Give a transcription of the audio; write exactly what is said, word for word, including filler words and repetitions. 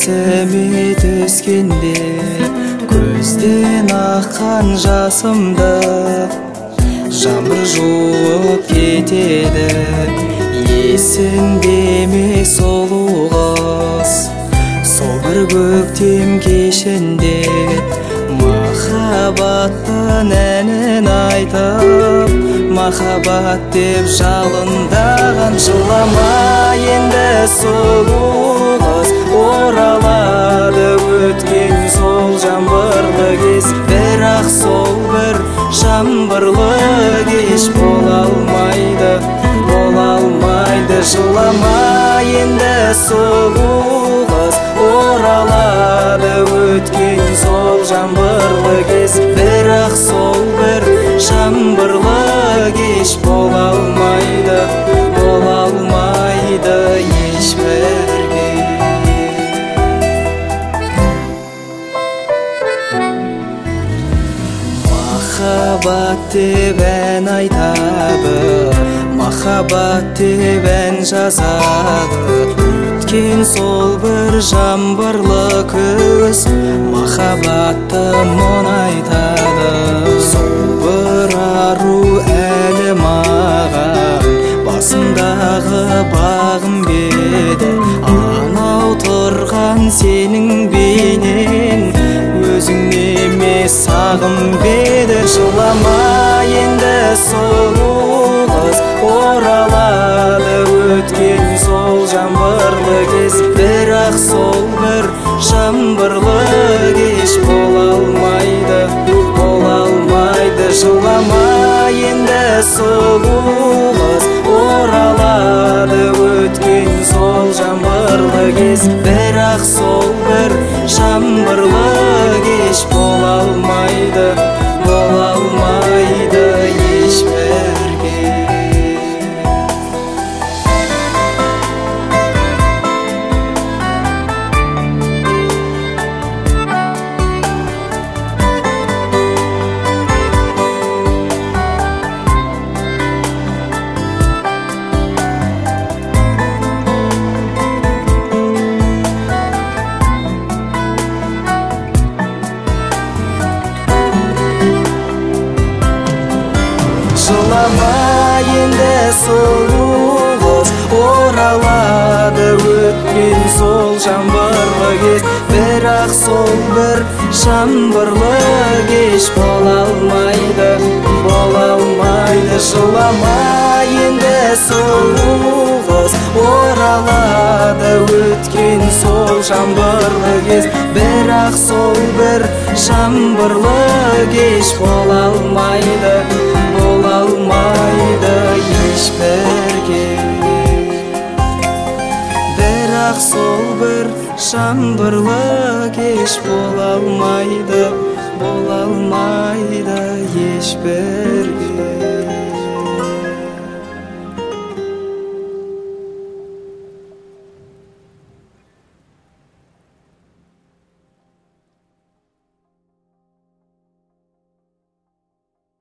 есіме түскенде көзден аққан жасымды жаңбыр жуып кетеді. Есіңде ме сұлу қыз, сол бір көктем кешінде махаббаттың әнін айтып, махаббат деп жалындаған. Жылама енді сұлу қыз, оралады өткен сол жаңбырлы кез. Бірақ сол бір жаңбырлы кеш бола алмайды, бола алмайды. Жылама енді сұлу қыз, оралады өткен сол жаңбырлы кез. Бірақ сол бір жаңбырлы кеш бола алмайды, бола алмайды ешбірге. Махаббат деп ән айтады, махаббат деп ән жазады. Өткен сол бір жаңбырлы күз махаббатты мұңайтады. Сол бір ару әлі маған басымдағы бағым беді. Анау тұрған сенің бейнең өзің емес сағым беді. Жылама енді сұлу қыз, оралады өткен сол жаңбырлы кез. Бірақ сол бір жаңбырлы кеш бола алмайды, бола алмайды. Жылама енді сұлу қыз, оралады өткен сол жаңбырлы кез. Бірақ сол бір жаңбырлы кеш бола алмайды, бола алмайды ешбірге. Жылама енді сұлу қыз, оралады өткен сол жаңбырлы кез. Бірақ сол бір жаңбырлы кеш бола алмайды, бола алмайды. Жылама енді сұлу қыз, оралады өткен сол жаңбырлы кез. Бірақ сол бір жаңбырлы кеш бола алмайды, бола алмайды ешбірге. Бірақ сол бір жаңбырлы кеш бола алмайды, бола алмайды ешбірге.